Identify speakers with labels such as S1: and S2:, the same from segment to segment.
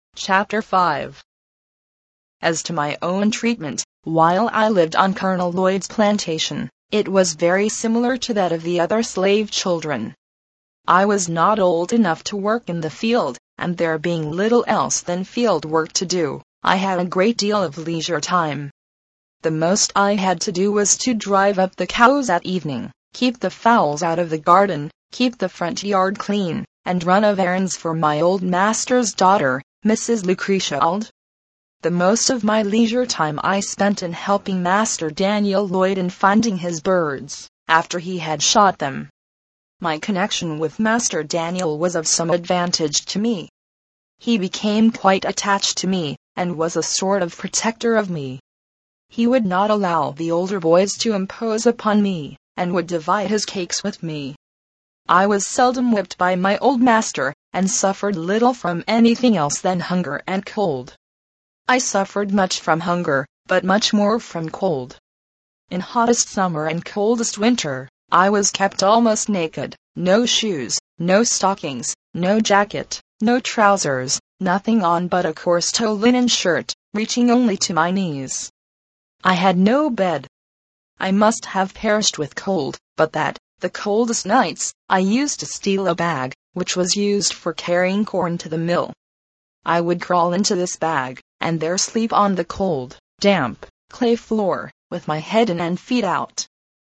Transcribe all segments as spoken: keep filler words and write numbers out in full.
S1: Chapter five. As to my own treatment, while I lived on Colonel Lloyd's plantation, it was very similar to that of the other slave children. I was not old enough to work in the field, and there being little else than field work to do, I had a great deal of leisure time. The most I had to do was to drive up the cows at evening, keep the fowls out of the garden, keep the front yard clean, and run of errands for my old master's daughter, Missus Lucretia Auld. The most of my leisure time I spent in helping Master Daniel Lloyd in finding his birds, after he had shot them. My connection with Master Daniel was of some advantage to me. He became quite attached to me, and was a sort of protector of me. He would not allow the older boys to impose upon me, and would divide his cakes with me. I was seldom whipped by my old master, and suffered little from anything else than hunger and cold. I suffered much from hunger, but much more from cold. In hottest summer and coldest winter, I was kept almost naked, no shoes, no stockings, no jacket, no trousers, nothing on but a coarse tow linen shirt, reaching only to my knees. I had no bed. I must have perished with cold, but that, the coldest nights, I used to steal a bag, which was used for carrying corn to the mill. I would crawl into this bag, and there sleep on the cold, damp, clay floor, with my head in and feet out.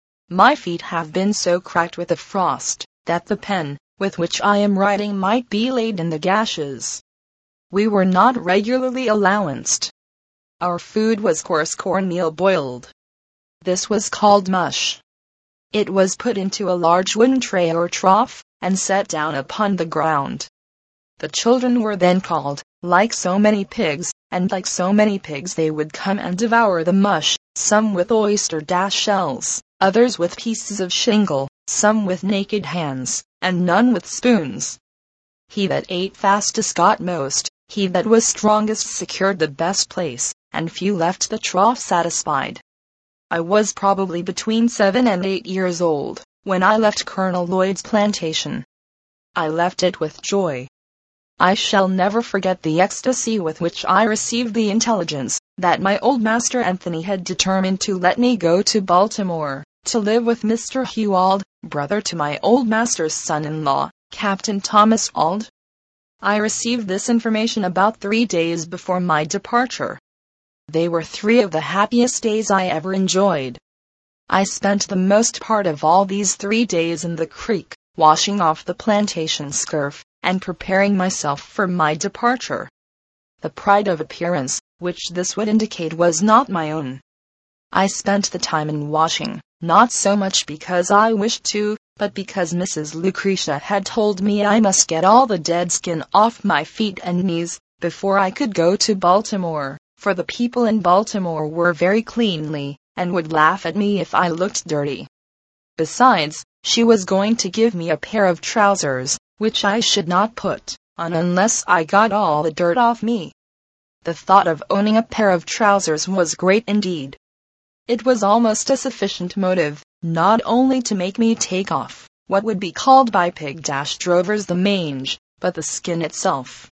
S1: My feet have been so cracked with the frost, that the pen, with which I am writing, might be laid in the gashes. We were not regularly allowanced. Our food was coarse cornmeal boiled. This was called mush. It was put into a large wooden tray or trough, and set down upon the ground. The children were then called, like so many pigs, and like so many pigs they would come and devour the mush, some with oyster-dash shells, others with pieces of shingle, some with naked hands, and none with spoons. He that ate fastest got most, he that was strongest secured the best place, and few left the trough satisfied. I was probably between seven and eight years old, when I left Colonel Lloyd's plantation. I left it with joy. I shall never forget the ecstasy with which I received the intelligence that my old master Anthony had determined to let me go to Baltimore, to live with Mister Hugh Auld, brother to my old master's son-in-law, Captain Thomas Auld. I received this information about three days before my departure. They were three of the happiest days I ever enjoyed. I spent the most part of all these three days in the creek, washing off the plantation scurf, and preparing myself for my departure. The pride of appearance, which this would indicate, was not my own. I spent the time in washing, not so much because I wished to, but because Missus Lucretia had told me I must get all the dead skin off my feet and knees, before I could go to Baltimore, for the people in Baltimore were very cleanly, and would laugh at me if I looked dirty. Besides, she was going to give me a pair of trousers, which I should not put on unless I got all the dirt off me. The thought of owning a pair of trousers was great indeed. It was almost a sufficient motive, not only to make me take off what would be called by pig-drovers the mange, but the skin itself.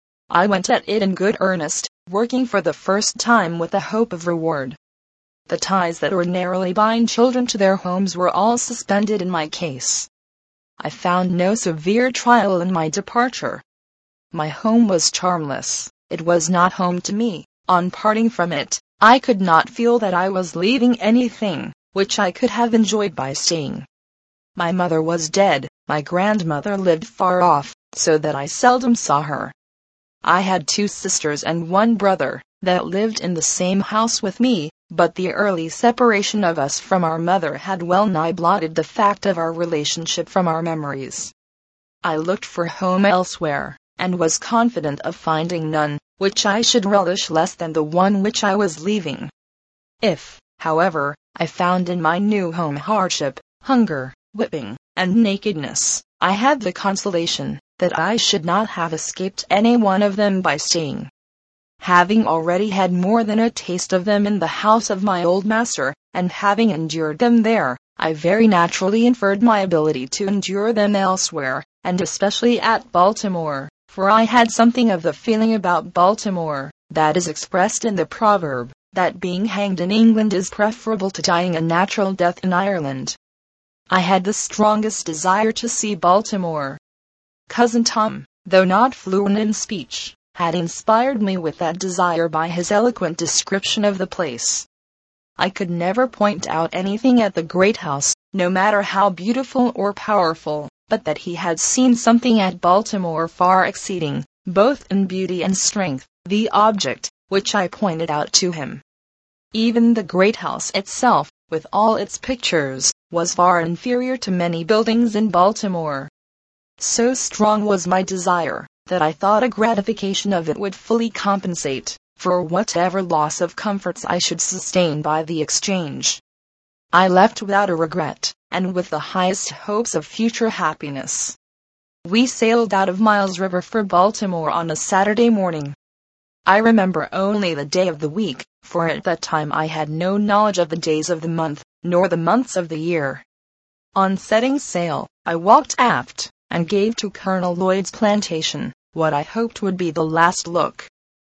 S1: I went at it in good earnest, working for the first time with the hope of reward. The ties that ordinarily bind children to their homes were all suspended in my case. I found no severe trial in my departure. My home was charmless. It was not home to me. On parting from it, I could not feel that I was leaving anything which I could have enjoyed by staying. My mother was dead. My grandmother lived far off, so that I seldom saw her. I had two sisters and one brother that lived in the same house with me, but the early separation of us from our mother had well nigh blotted the fact of our relationship from our memories. I looked for home elsewhere, and was confident of finding none which I should relish less than the one which I was leaving. If, however, I found in my new home hardship, hunger, whipping, and nakedness, I had the consolation that I should not have escaped any one of them by staying. Having already had more than a taste of them in the house of my old master, and having endured them there, I very naturally inferred my ability to endure them elsewhere, and especially at Baltimore, for I had something of the feeling about Baltimore that is expressed in the proverb that being hanged in England is preferable to dying a natural death in Ireland. I had the strongest desire to see Baltimore. Cousin Tom, though not fluent in speech, had inspired me with that desire by his eloquent description of the place. I could never point out anything at the great house, no matter how beautiful or powerful, but that he had seen something at Baltimore far exceeding, both in beauty and strength, the object which I pointed out to him. Even the great house itself, with all its pictures, was far inferior to many buildings in Baltimore. So strong was my desire, that I thought a gratification of it would fully compensate for whatever loss of comforts I should sustain by the exchange. I left without a regret, and with the highest hopes of future happiness. We sailed out of Miles River for Baltimore on a Saturday morning. I remember only the day of the week, for at that time I had no knowledge of the days of the month, nor the months of the year. On setting sail, I walked aft, and gave to Colonel Lloyd's plantation what I hoped would be the last look.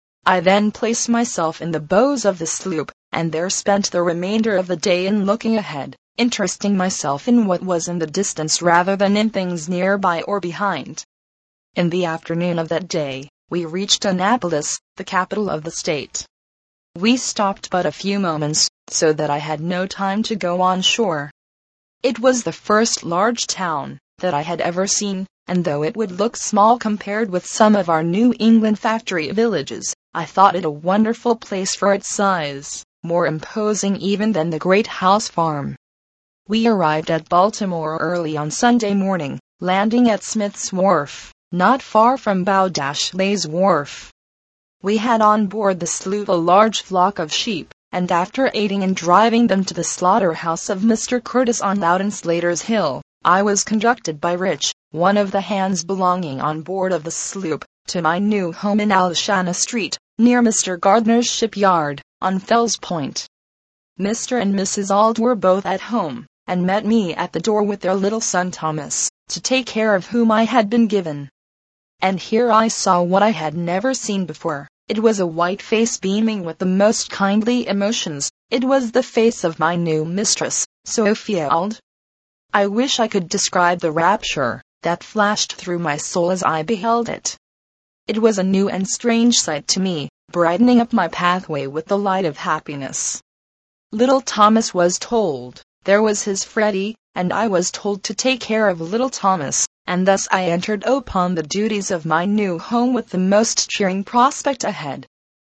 S1: I then placed myself in the bows of the sloop, and there spent the remainder of the day in looking ahead, interesting myself in what was in the distance rather than in things nearby or behind. In the afternoon of that day, we reached Annapolis, the capital of the state. We stopped but a few moments, so that I had no time to go on shore. It was the first large town that I had ever seen, and though it would look small compared with some of our New England factory villages, I thought it a wonderful place for its size, more imposing even than the great house farm. We arrived at Baltimore early on Sunday morning, landing at Smith's Wharf, not far from Bowdashlay's Wharf. We had on board the sloop a large flock of sheep, and after aiding in driving them to the slaughterhouse of Mister Curtis on Loudon Slater's Hill, I was conducted by Rich, one of the hands belonging on board of the sloop, to my new home in Alshana Street, near Mister Gardner's shipyard, on Fells Point. Mister and Missus Auld were both at home, and met me at the door with their little son Thomas, to take care of whom I had been given. And here I saw what I had never seen before. It was a white face beaming with the most kindly emotions. It was the face of my new mistress, Sophia Auld. I wish I could describe the rapture that flashed through my soul as I beheld it. It was a new and strange sight to me, brightening up my pathway with the light of happiness. Little Thomas was told, there was his Freddie, and I was told to take care of little Thomas, and thus I entered upon the duties of my new home with the most cheering prospect ahead.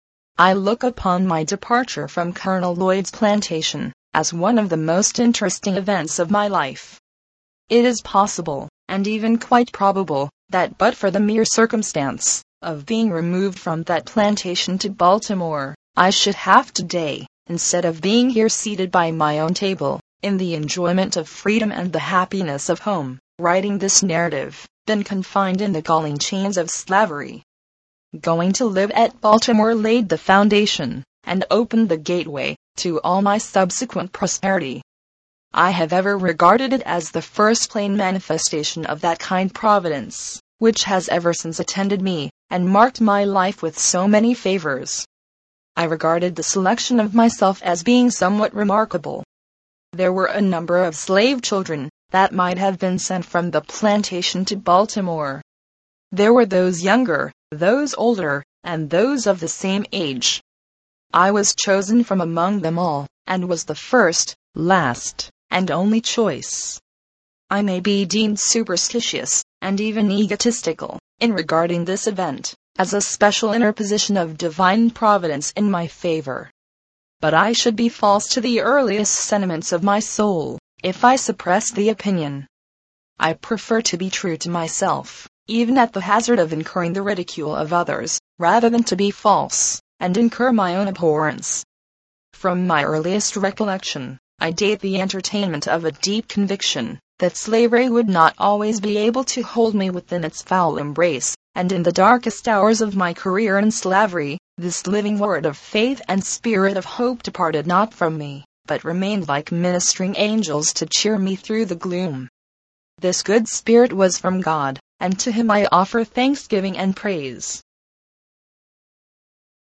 S1: I look upon my departure from Colonel Lloyd's plantation as one of the most interesting events of my life. It is possible, and even quite probable, that but for the mere circumstance of being removed from that plantation to Baltimore, I should have today, instead of being here seated by my own table, in the enjoyment of freedom and the happiness of home, writing this narrative, been confined in the galling chains of slavery. Going to live at Baltimore laid the foundation, and opened the gateway, to all my subsequent prosperity. I have ever regarded it as the first plain manifestation of that kind Providence, which has ever since attended me, and marked my life with so many favors. I regarded the selection of myself as being somewhat remarkable. There were a number of slave children that might have been sent from the plantation to Baltimore. There were those younger, those older, and those of the same age. I was chosen from among them all, and was the first, last, and only choice. I may be deemed superstitious, and even egotistical, in regarding this event as a special interposition of divine providence in my favor. But I should be false to the earliest sentiments of my soul if I suppressed the opinion. I prefer to be true to myself, even at the hazard of incurring the ridicule of others, rather than to be false and incur my own abhorrence. From my earliest recollection, I date the entertainment of a deep conviction that slavery would not always be able to hold me within its foul embrace, and in the darkest hours of my career in slavery, this living word of faith and spirit of hope departed not from me, but remained like ministering angels to cheer me through the gloom. This good spirit was from God, and to him I offer thanksgiving and praise.